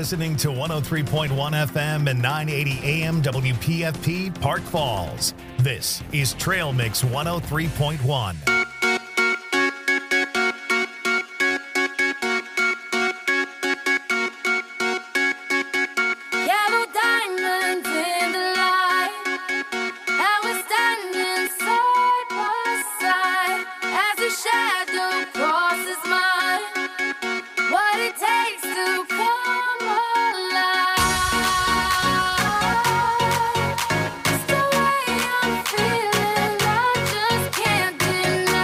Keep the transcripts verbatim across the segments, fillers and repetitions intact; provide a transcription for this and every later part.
listening to one oh three point one F M and nine eighty A M W P F P Park Falls. This is Trail Mix one oh three point one. It's the way I'm feeling, I just can't deny.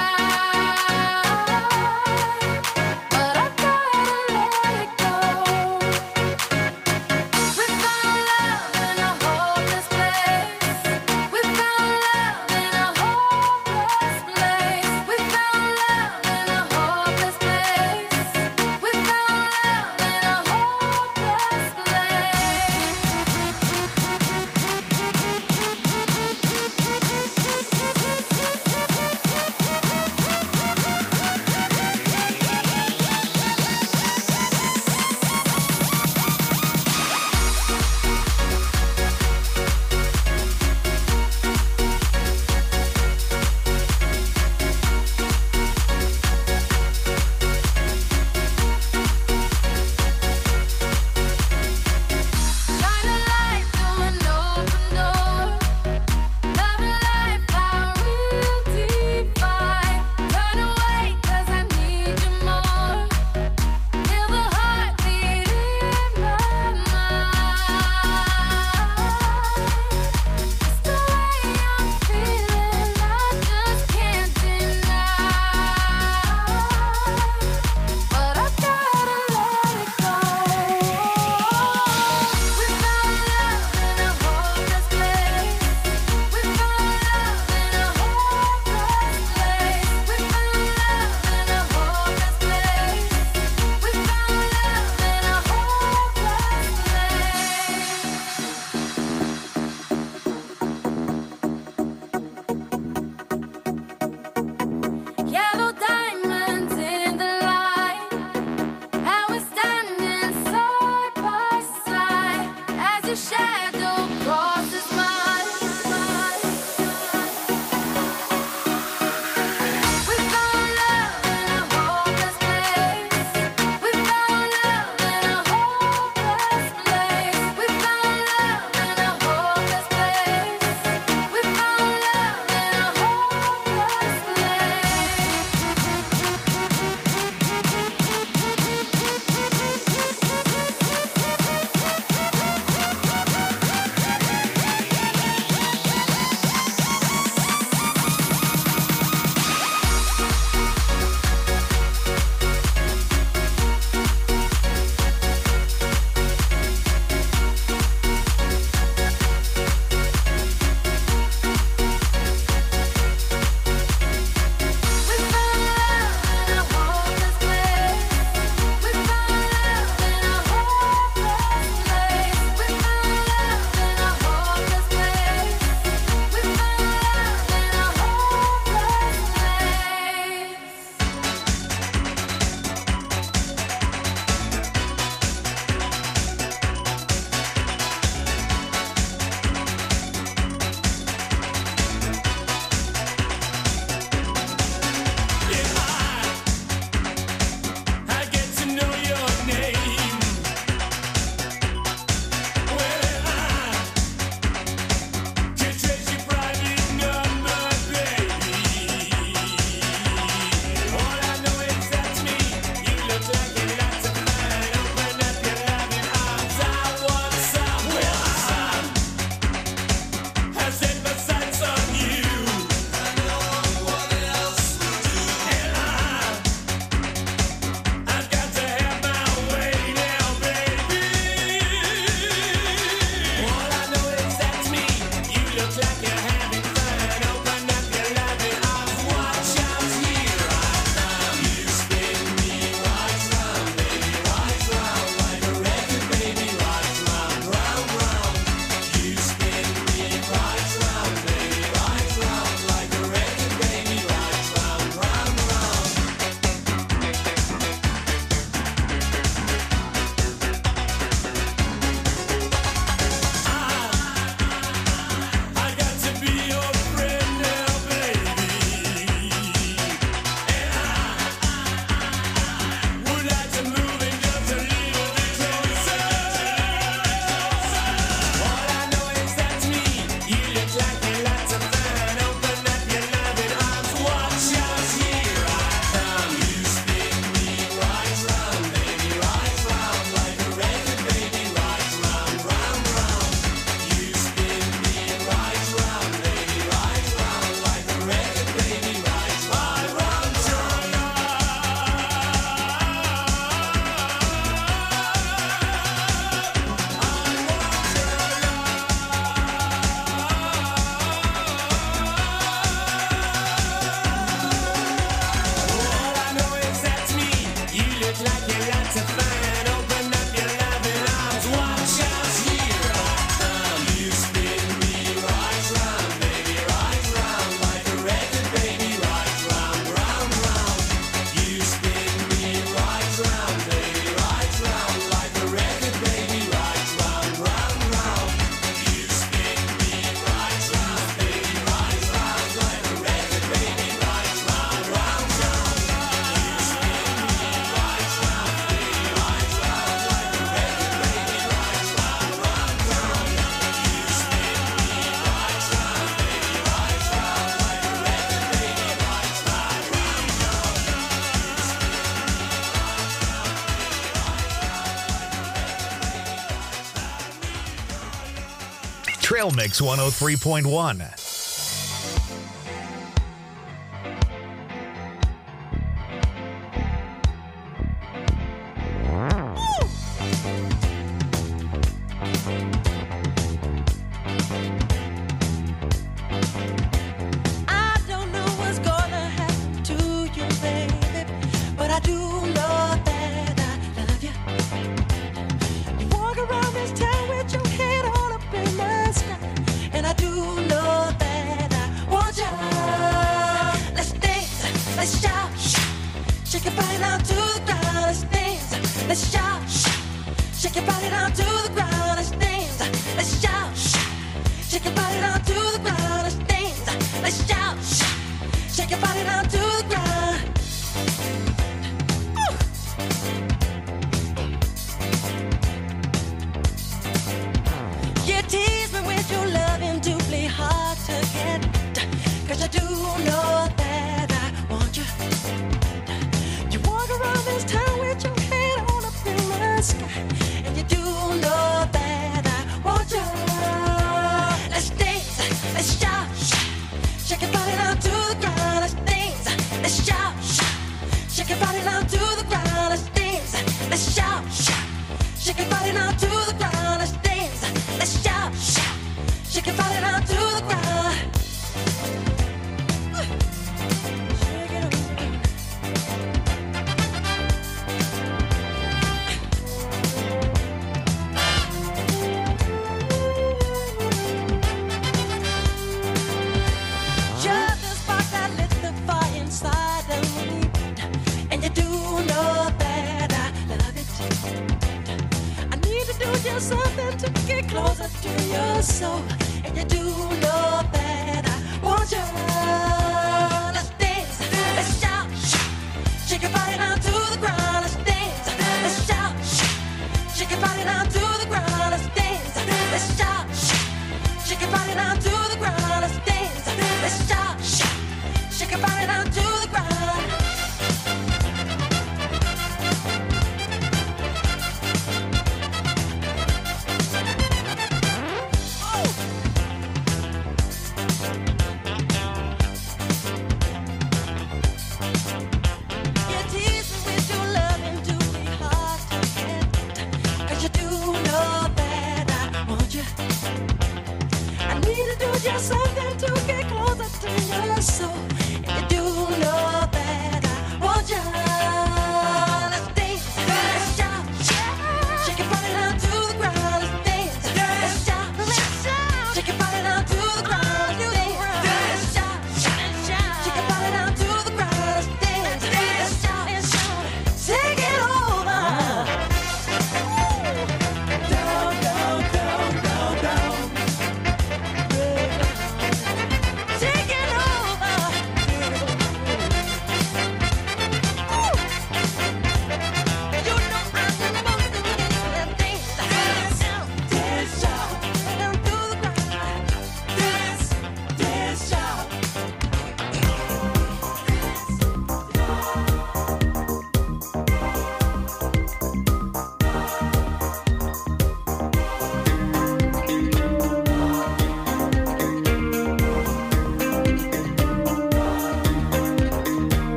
Trail Mix one oh three point one.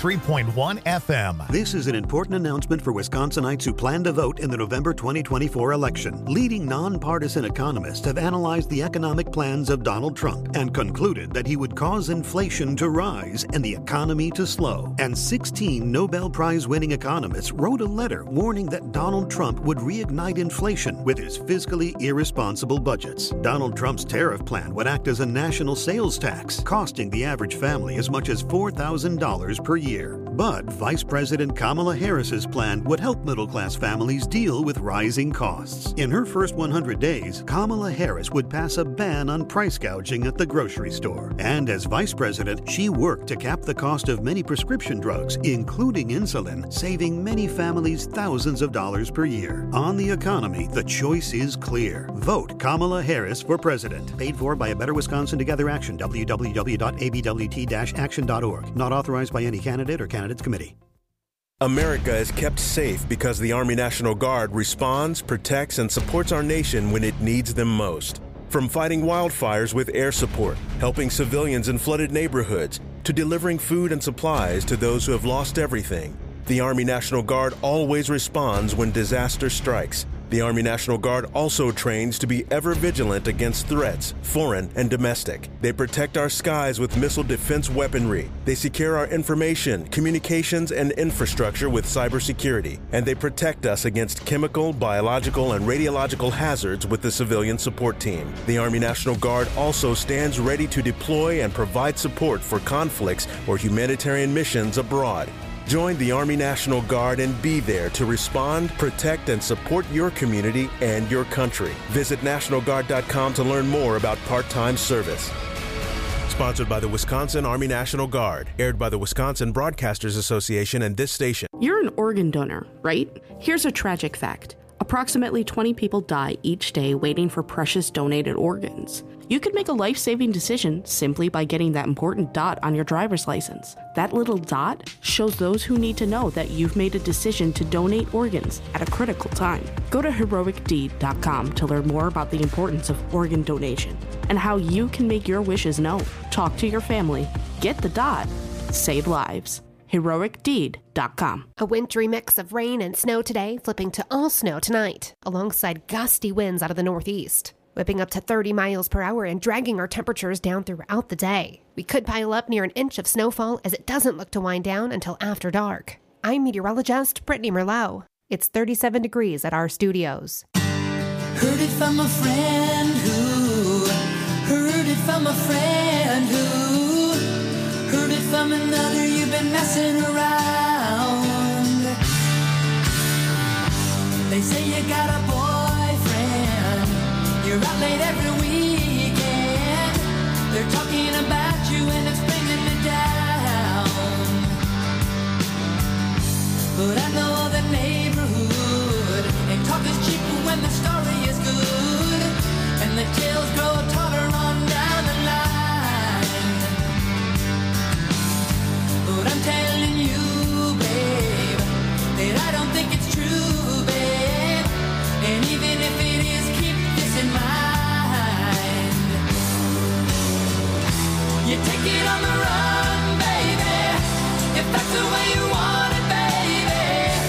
three point one F M. This is an important announcement for Wisconsinites who plan to vote in the November twenty twenty-four election. Leading nonpartisan economists have analyzed the economic plans of Donald Trump and concluded that he would cause inflation to rise and the economy to slow. And sixteen Nobel Prize-winning economists wrote a letter warning that Donald Trump would reignite inflation with his fiscally irresponsible budgets. Donald Trump's tariff plan would act as a national sales tax, costing the average family as much as four thousand dollars per year. But Vice President Kamala Harris's plan would help middle-class families deal with rising costs. In her first one hundred days, Kamala Harris would pass a ban on price gouging at the grocery store. And as Vice President, she worked to cap the cost of many prescription drugs, including insulin, saving many families thousands of dollars per year. On the economy, the choice is clear. Vote Kamala Harris for president. Paid for by A Better Wisconsin Together Action, w w w dot a b w t dash action dot org. Not authorized by any candidate or candidates committee. America is kept safe because the Army National Guard responds, protects, and supports our nation when it needs them most. From fighting wildfires with air support, helping civilians in flooded neighborhoods, to delivering food and supplies to those who have lost everything, the Army National Guard always responds when disaster strikes. The Army National Guard also trains to be ever vigilant against threats, foreign and domestic. They protect our skies with missile defense weaponry. They secure our information, communications, and infrastructure with cybersecurity. And they protect us against chemical, biological, and radiological hazards with the civilian support team. The Army National Guard also stands ready to deploy and provide support for conflicts or humanitarian missions abroad. Join the Army National Guard and be there to respond, protect, and support your community and your country. Visit national guard dot com to learn more about part-time service. Sponsored by the Wisconsin Army National Guard. Aired by the Wisconsin Broadcasters Association and this station. You're an organ donor, right? Here's a tragic fact. Approximately twenty people die each day waiting for precious donated organs. You could make a life-saving decision simply by getting that important dot on your driver's license. That little dot shows those who need to know that you've made a decision to donate organs at a critical time. Go to heroic deed dot com to learn more about the importance of organ donation and how you can make your wishes known. Talk to your family, get the dot, save lives. heroic deed dot com. A wintry mix of rain and snow today, flipping to all snow tonight, alongside gusty winds out of the northeast, whipping up to thirty miles per hour and dragging our temperatures down throughout the day. We could pile up near an inch of snowfall as it doesn't look to wind down until after dark. I'm meteorologist Brittany Merlot. It's thirty-seven degrees at our studios. Heard it from a friend who, heard it from a friend who, heard it from another, you've been messing around. They say you got a boyfriend, you're out late every weekend. They're talking about you and it's bringing me down. But I know the neighborhood, and talk is cheap when the story is good, and the tales grow taller on down the line. But I'm telling you, babe, that I don't think it's true, babe. And even if it is, keep this in mind. You take it on the run, baby, if that's the way you want it, baby.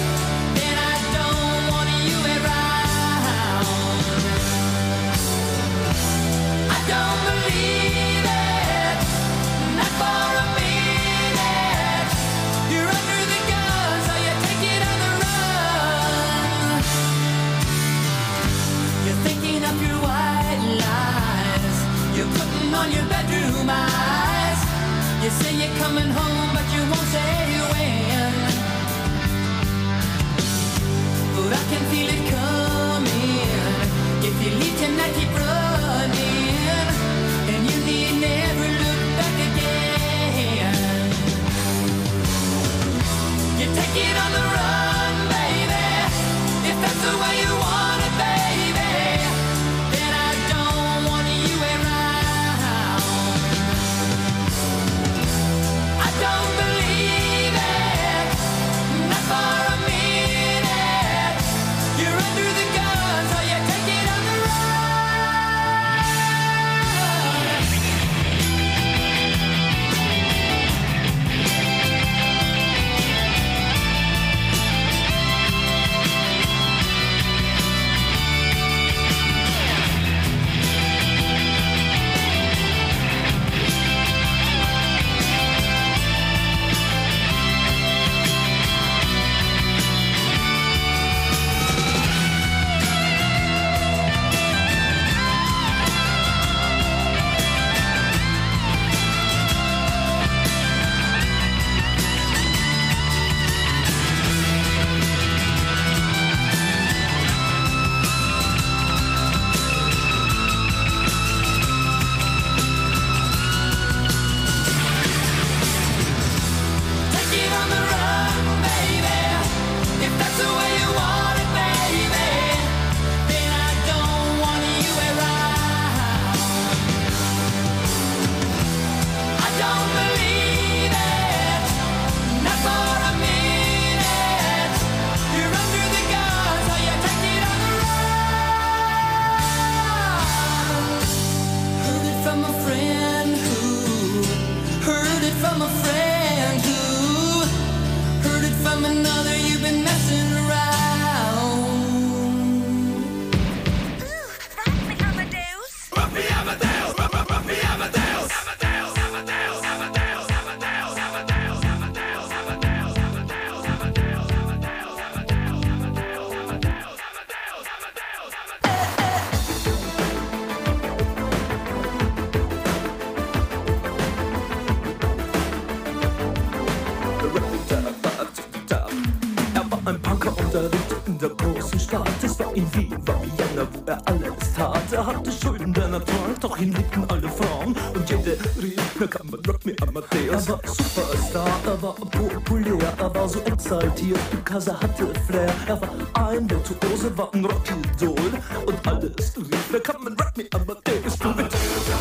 war ein Punker und er lebte in der großen Stadt. Es war in Wien, war Vienna, wo er alles tat. Er hatte Schulden, denn er trank, doch ihn liebten alle Frauen. Und jede rief, na kann man Rock Me Amadeus. Er war Superstar, er war populär, er war so exaltiert, because er hatte Flair. Er war ein Virtuose, war ein Rockidol. Und alles rief, na kann man Rock Me Amadeus. Du mit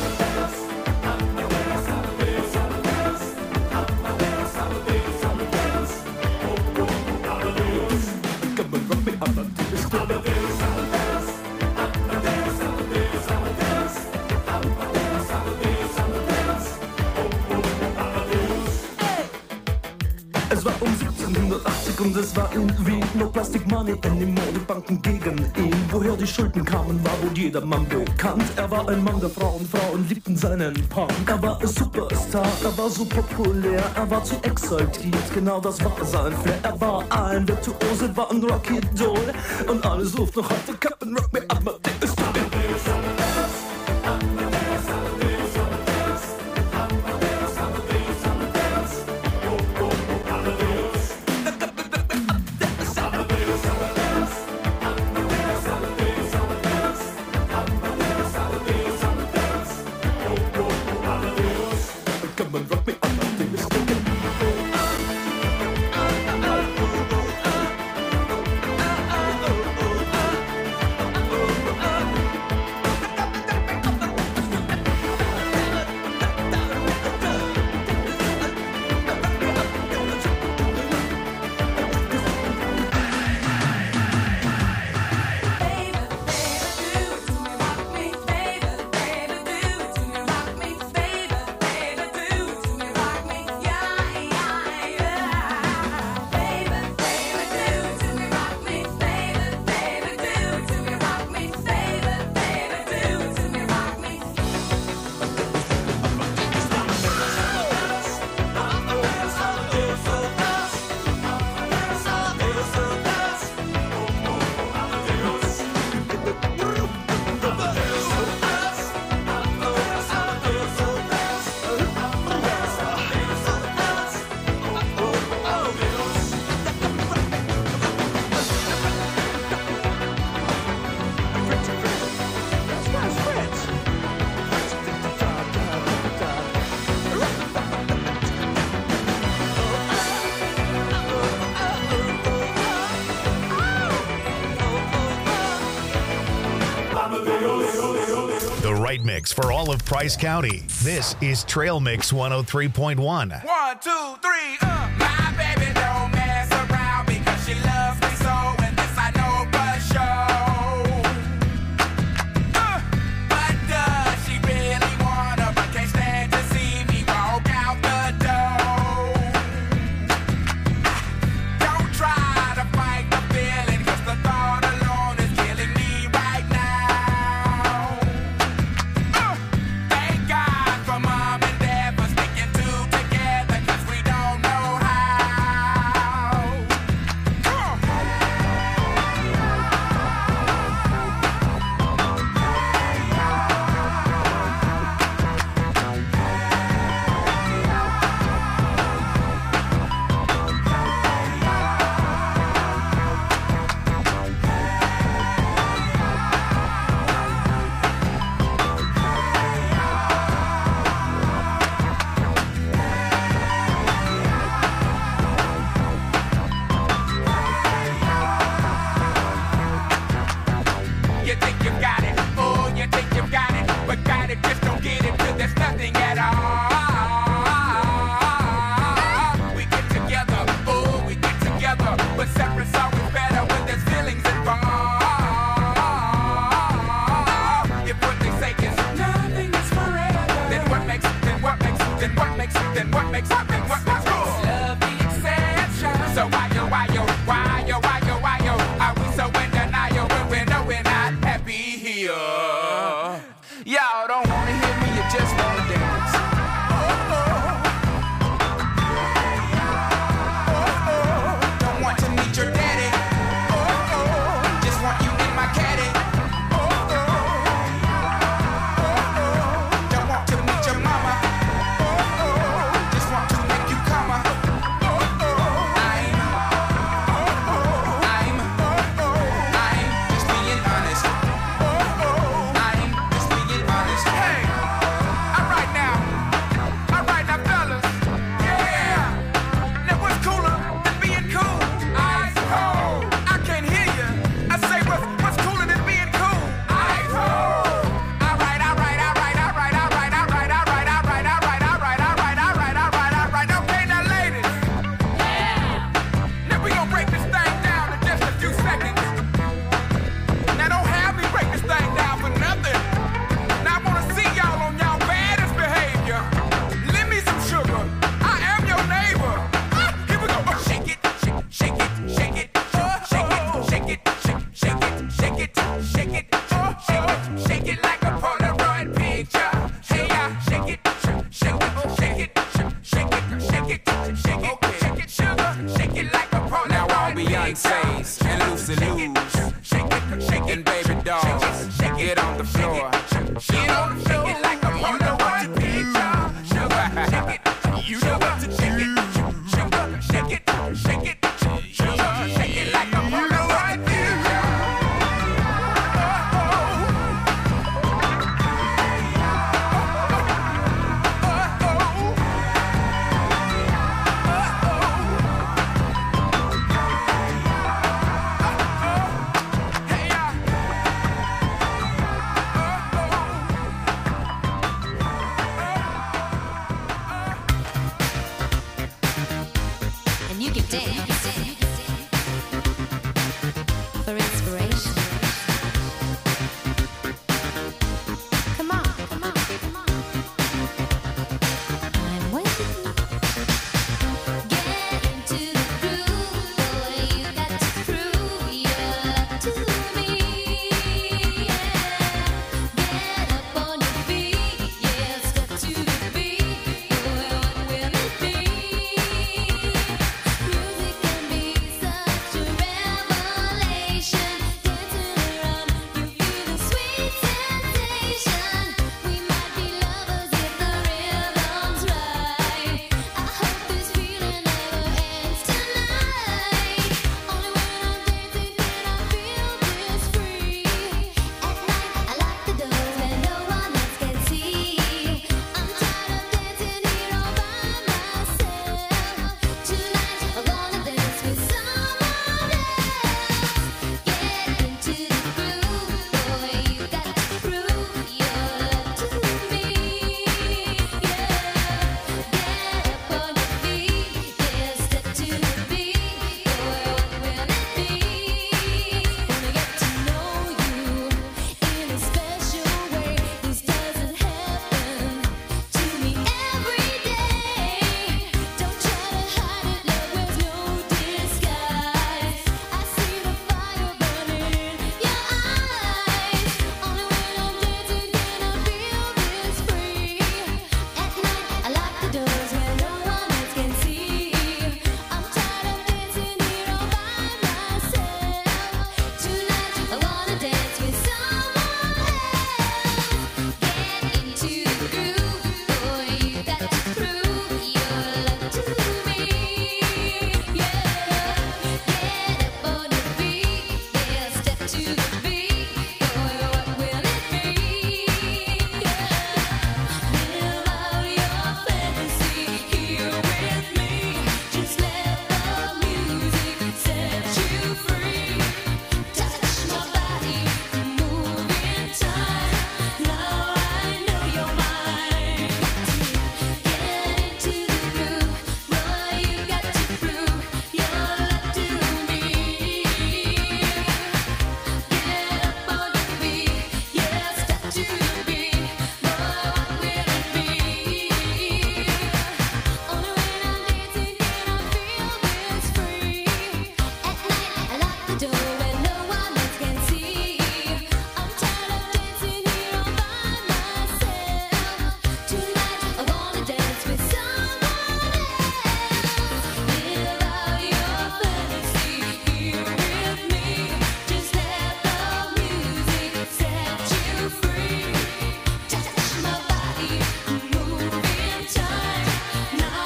Es war um siebzehnhundertachtzig und es war in Wien. No Plastic Money anymore, die Banken gegen ihn. Woher die Schulden kamen, war wohl jedermann bekannt. Er war ein Mann der Frauen, Frauen liebten seinen Punk. Er war ein Superstar, er war so populär, er war zu exaltiert, genau das war sein Flair. Er war ein Virtuose, war ein Rockidol. Und alles ruft noch heute, Captain Rock Me Amadeus. The right mix for all of Price County. This is Trail Mix one oh three point one. One, two, three, uh. My baby don't mess around because she loves me so, and this I know for sure. Uh, but does she really wanna, but can't stand to see me walk out the door? Don't try to fight the feeling, cause the thought alone is killing me right now. Uh, thank God for mom and dad for sticking two together, cause we don't know how. Come on. You think you got it, oh, you think you got it, but got it, just don't get it till there's nothing at all. We get together, oh, we get together, but separate's always better when there's feelings involved. If what they say is nothing is forever, then what makes, then what makes, then what makes, then what makes, then what makes, love the exception. So why yo, why yo, why yo, why yo, why yo, are we so in denial when we know we're not happy here? Y'all don't wanna hear me, you just wanna dance. Oh, oh. Oh, oh. Don't want to meet your daddy. Oh, oh. Just want you in my caddy. Oh, oh. Oh, oh. Don't want to meet your mama. Oh, oh. Just want to make you Beyonce's and Lucy Lou's and baby dolls. Get on the floor. Get on the floor like a you know what to do. You know what to do. Shake it, shake it, shake it like a you know what to do.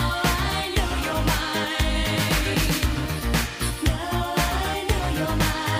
Your mind.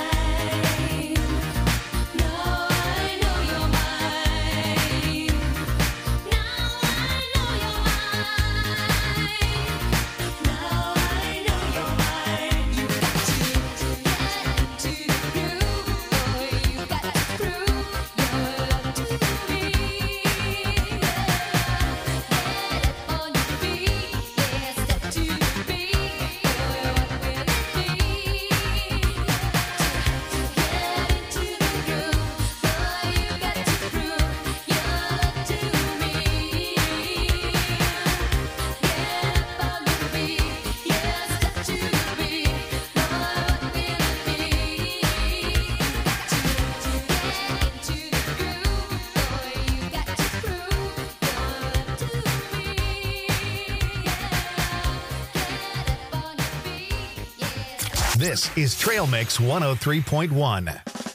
This is Trail Mix one oh three point one.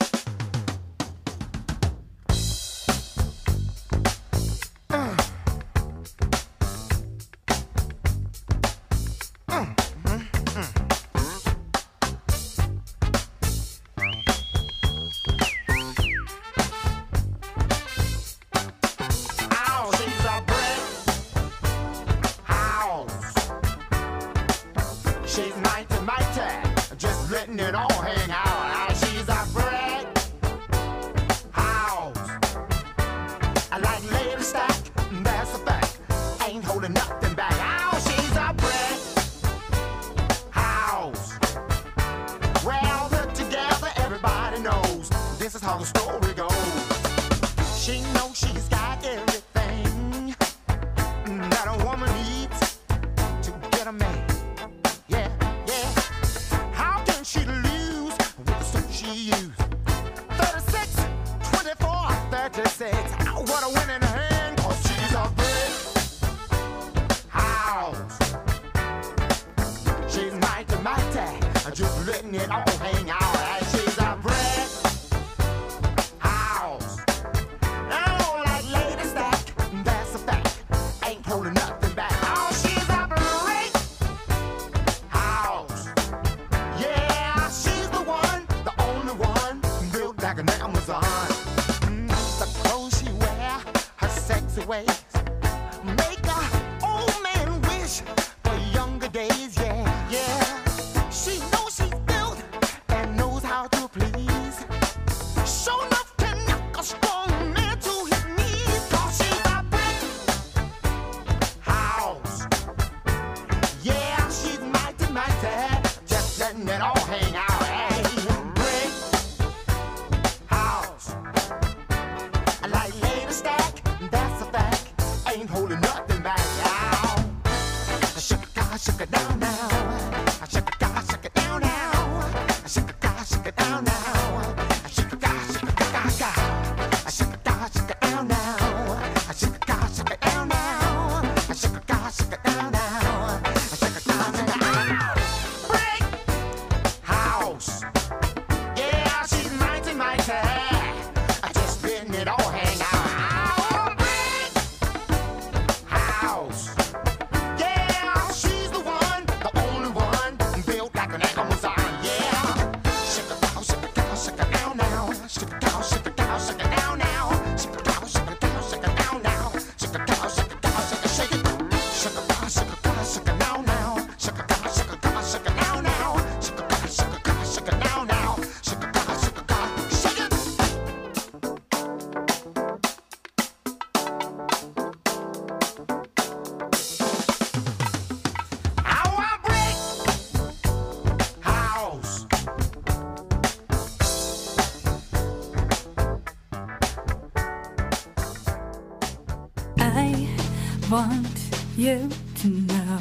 Want you to know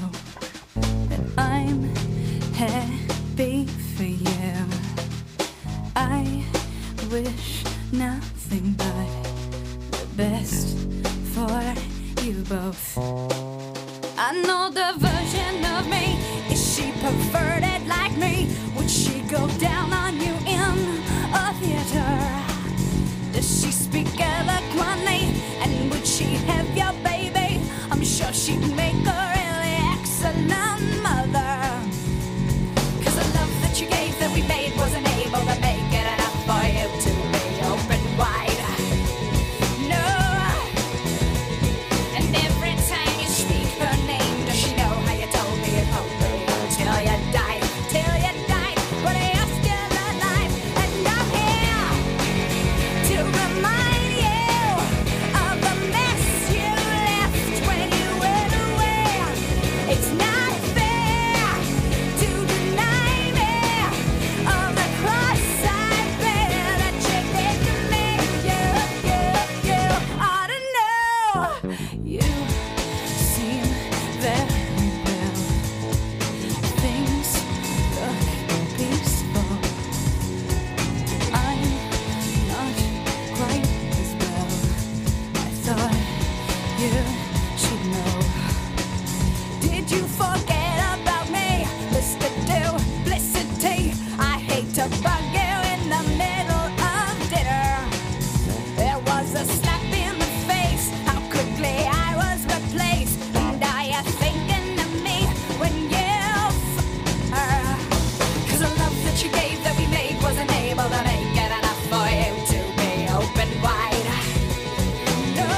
that I'm happy for you. I wish nothing but the best for you both. I know the version of me. Is she perverted like me? Would she go down on you in a theater? Does she speak eloquently? And would she have your baby? I'm sure she'd make a really excellent mother. Cause the love that you gave that we made wasn't able to make it enough for you to be open wide. No. And every time you speak her name, does she know how you told me you'd hold me until you died? Till you died, but you're still alive. And I'm here to remind you of the mess you left when you went away. It's not fair to deny me of the to bug you in the middle of dinner. There was a slap in the face, how quickly I was replaced. And are you thinking of me when you f*** her? 'Cause the love that you gave that we made wasn't able to make it enough for you to be open wide. No.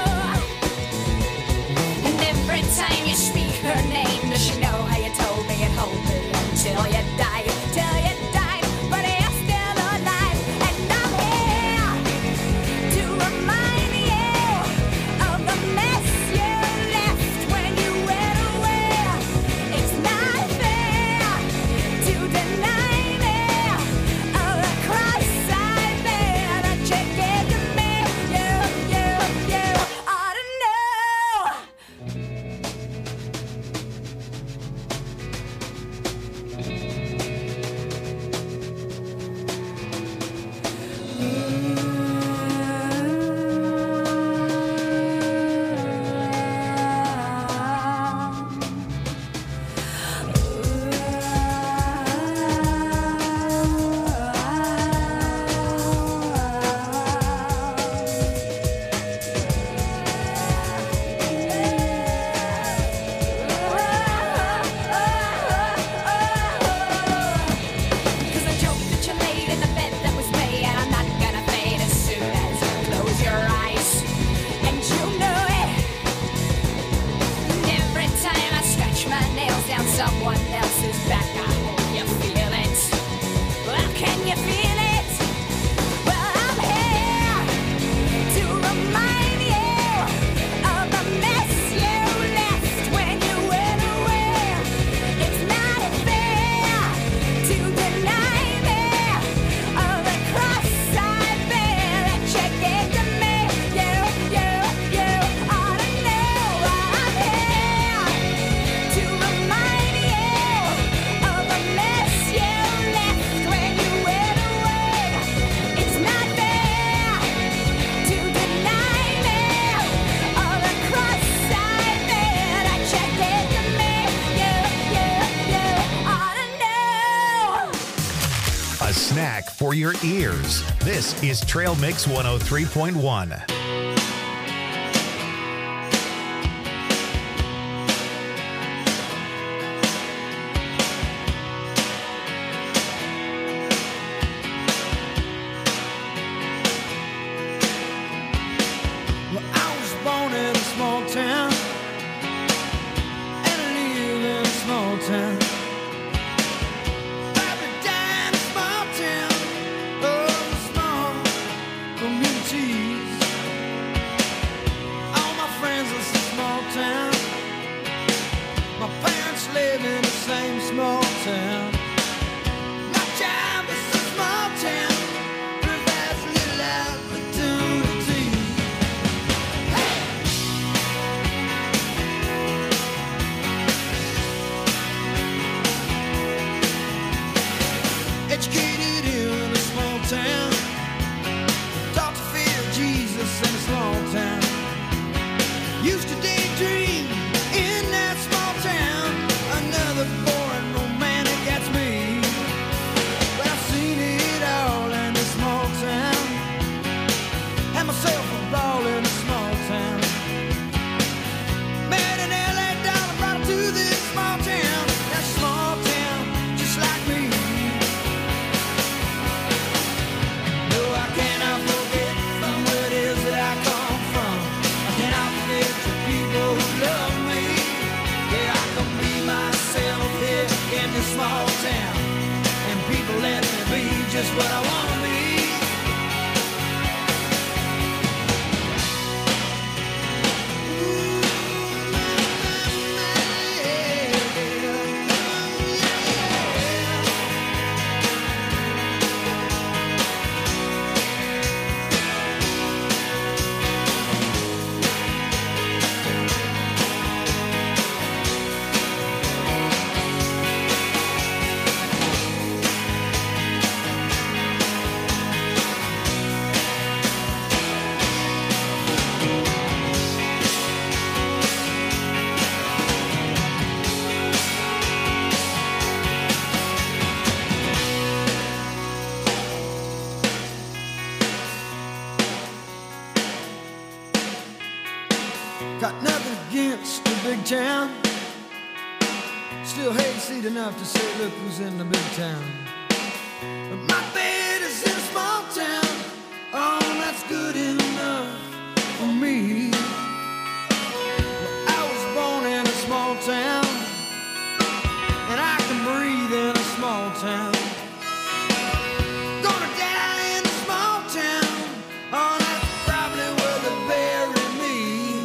And every time you speak her name, does she know how you told me you'd hold me until you died, till you died, but you're still alive. And I'm here to remind you of the mess you left when you went away. It's not fair to deny me of the cross I bear that you gave to me. You, you, you ought to know. Cause the joke that you laid in the bed that was made, and I'm not gonna fade as soon as you close your eyes. And you know it. And every time I scratch my nails down someone else's back, I hope you feel it. Well, can you feel it? Well, I'm here to remind you of the mess you left when you went away. It's not fair to deny me of the cross I bear that you gave to me. You, you, you ought to know I'm here to remind you of the mess you left when you went away. It's not fair to deny me of the cross I bear that you gave to me. You, you, you ought to know. A snack for your ears. This is Trail Mix one oh three point one. Well, I was born in a small town, and I live in a small town. Probably die in a small town, oh, small communities. All my friends live in a small town. My parents live in the same small town. My job is a small town, provides little opportunity. Educated in a small town, taught to fear Jesus in a small town. Used to daydream in that small town. Another boring romantic gets me. But I've seen it all in a small town. Had myself a ball in a small town. Met an L A dollar, brought her to this small town. That small town, just like me. No, I cannot forget from where it is that I come from. I cannot forget the people who love me. Yeah, I can be myself here in this small town, and people let me be just what I want to be. Got nothing against the big town. Still hayseed enough to say, look who's in the big town. But my bed is in a small town. Oh, that's good enough for me. Well, I was born in a small town, and I can breathe in a small town. Gonna die in a small town. Oh, that's probably where they bury me.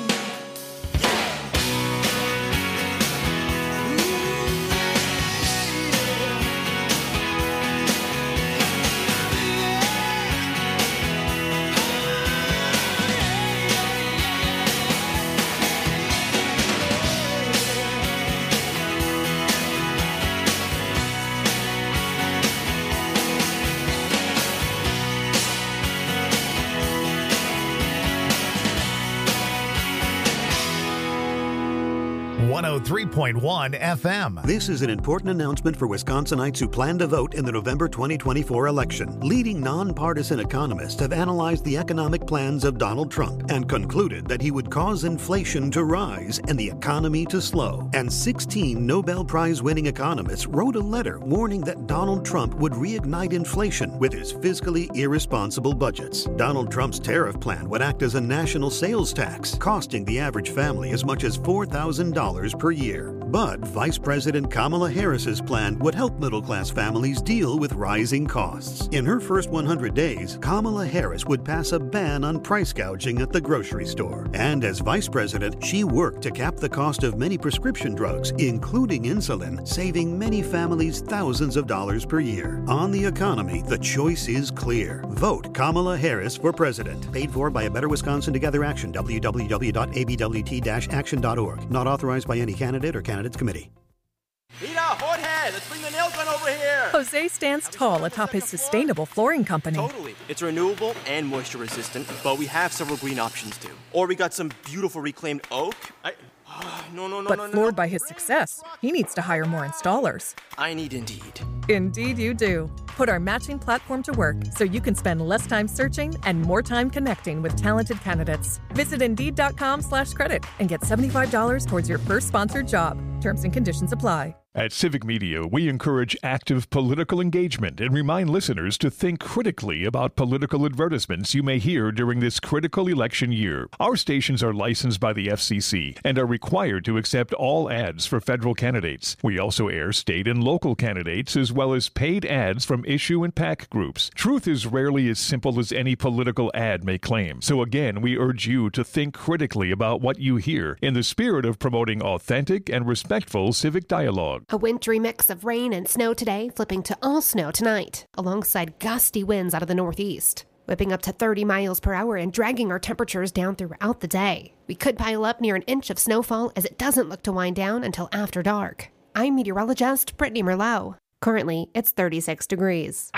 one oh three point one F M. This is an important announcement for Wisconsinites who plan to vote in the November twenty twenty-four election. Leading nonpartisan economists have analyzed the economic plans of Donald Trump and concluded that he would cause inflation to rise and the economy to slow. And sixteen Nobel Prize-winning economists wrote a letter warning that Donald Trump would reignite inflation with his fiscally irresponsible budgets. Donald Trump's tariff plan would act as a national sales tax, costing the average family as much as four thousand dollars per year. But Vice President Kamala Harris's plan would help middle-class families deal with rising costs. In her first one hundred days, Kamala Harris would pass a ban on price gouging at the grocery store. And as Vice President, she worked to cap the cost of many prescription drugs, including insulin, saving many families thousands of dollars per year. On the economy, the choice is clear. Vote Kamala Harris for president. Paid for by A Better Wisconsin Together Action, w w w dot a b w t dash action dot org. Not authorized by any candidate or candidates committee. Rita, Jorge, let's bring the nail gun over here. Jose stands tall atop his sustainable flooring company. Totally. It's renewable and moisture resistant, but we have several green options too. Or we got some beautiful reclaimed oak. I, uh, no, no, no, but no, no. floored no. by his success, he needs to hire more installers. I need Indeed. Indeed you do. Put our matching platform to work so you can spend less time searching and more time connecting with talented candidates. Visit Indeed.com slash credit and get seventy-five dollars towards your first sponsored job. Terms and conditions apply. At Civic Media, we encourage active political engagement and remind listeners to think critically about political advertisements you may hear during this critical election year. Our stations are licensed by the F C C and are required to accept all ads for federal candidates. We also air state and local candidates as well as paid ads from issue and PAC groups. Truth is rarely as simple as any political ad may claim. So again, we urge you to think critically about what you hear in the spirit of promoting authentic and respectful civic dialogue. A wintry mix of rain and snow today, flipping to all snow tonight, alongside gusty winds out of the northeast, whipping up to thirty miles per hour and dragging our temperatures down throughout the day. We could pile up near an inch of snowfall as it doesn't look to wind down until after dark. I'm meteorologist Brittany Merlot. Currently, it's thirty-six degrees.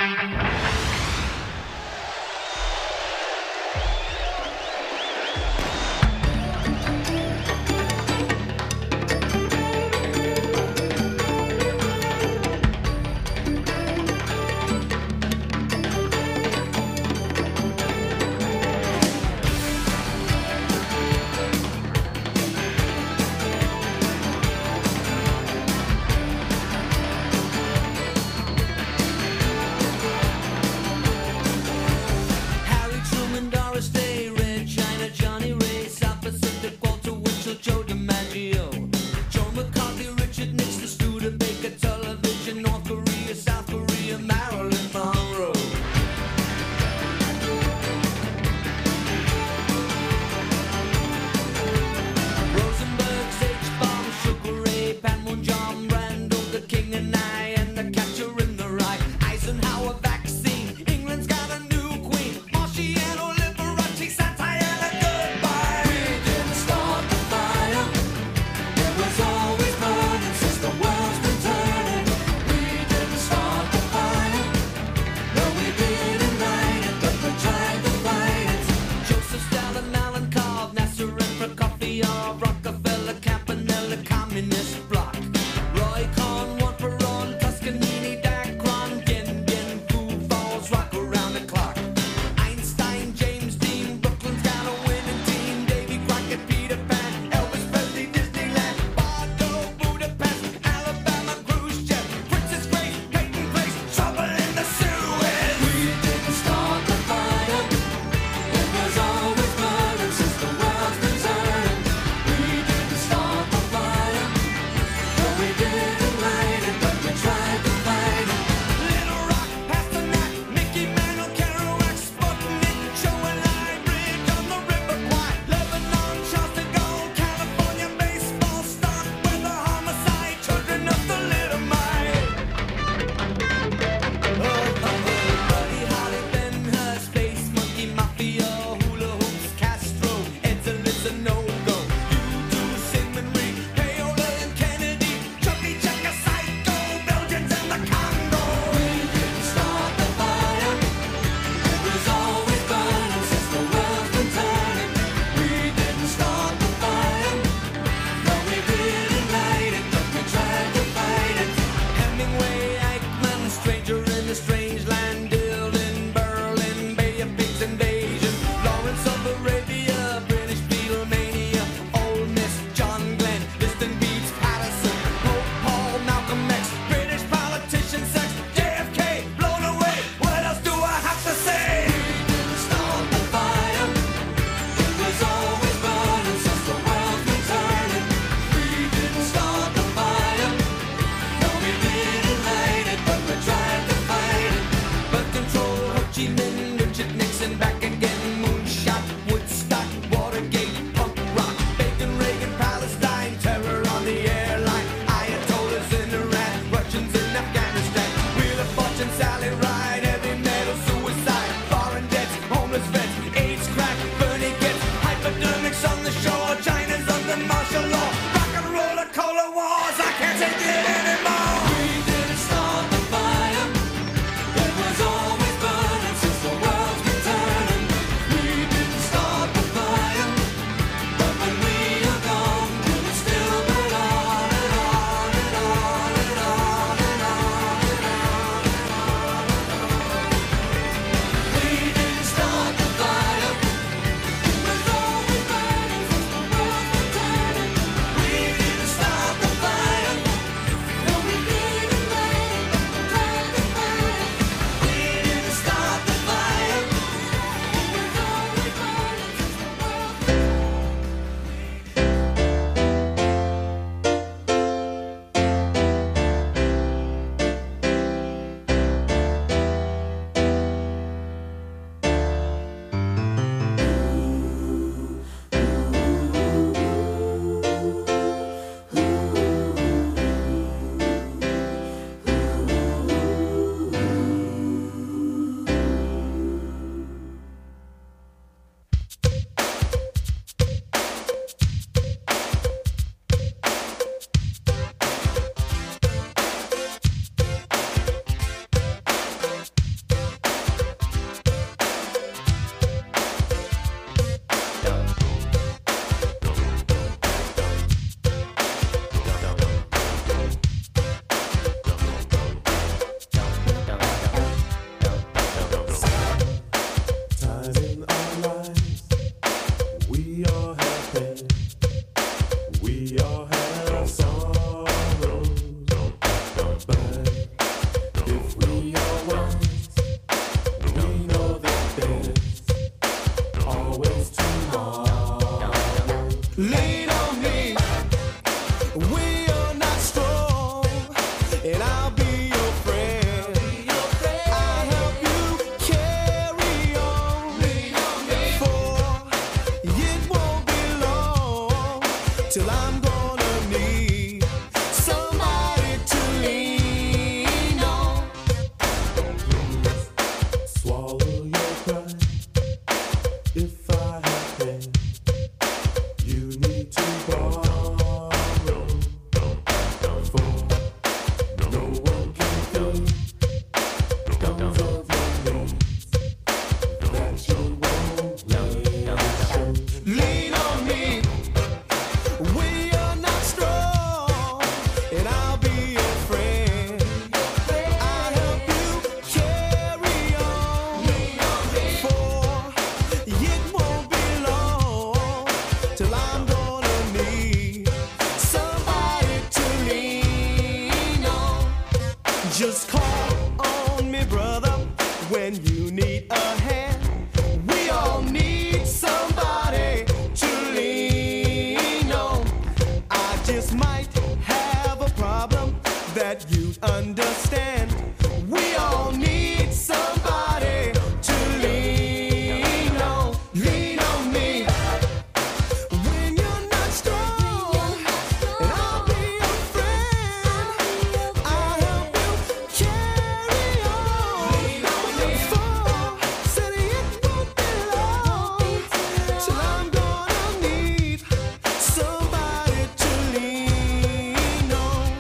you need a hand, we all need somebody to lean on. I just might have a problem that you'd understand. We all need somebody to lean on. Lean on me when you're not strong, and I'll be your friend. I'll help you carry on. Lean on me. For said it won't be long till I'm gonna need somebody to lean on.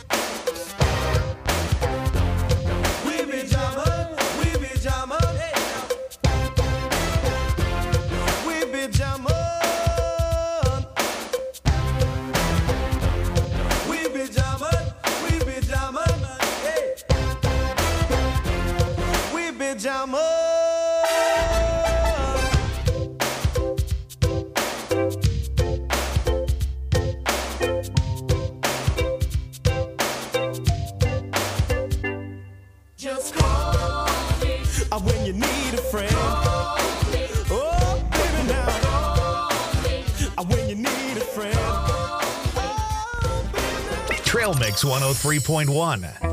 We be jamming, we be jamming, we be jamming, we be jamming, we be jamming, hey. We be jamming. Just call me uh, when you need a friend. Oh, baby, now. Uh, when you need a friend. Trail Mix one oh three point one.